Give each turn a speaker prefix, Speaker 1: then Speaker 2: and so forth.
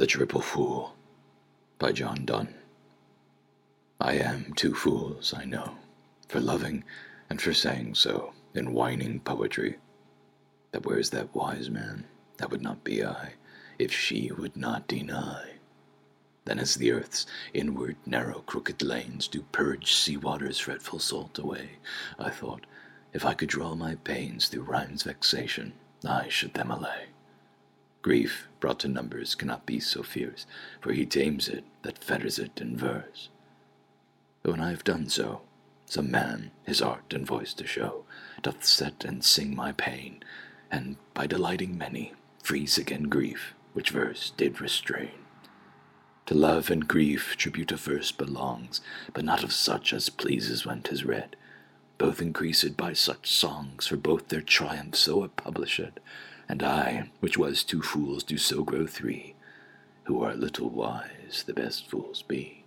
Speaker 1: The Triple Fool by John Donne. I am two fools, I know, for loving and for saying so in whining poetry. But where's that wise man? That would not be I, if she would not deny. Then as the earth's inward narrow crooked lanes do purge sea water's fretful salt away, I thought, if I could draw my pains through rhyme's vexation, I should them allay. Grief brought to numbers cannot be so fierce, for he tames it that fetters it in verse. But when I have done so, some man, his art and voice to show, doth set and sing my pain, and, by delighting many, frees again grief, which verse did restrain. To love and grief tribute of verse belongs, but not of such as pleases when 'tis read. Both increased by such songs, for both their triumph so are published, and I, which was two fools, do so grow three, who are little wise the best fools be.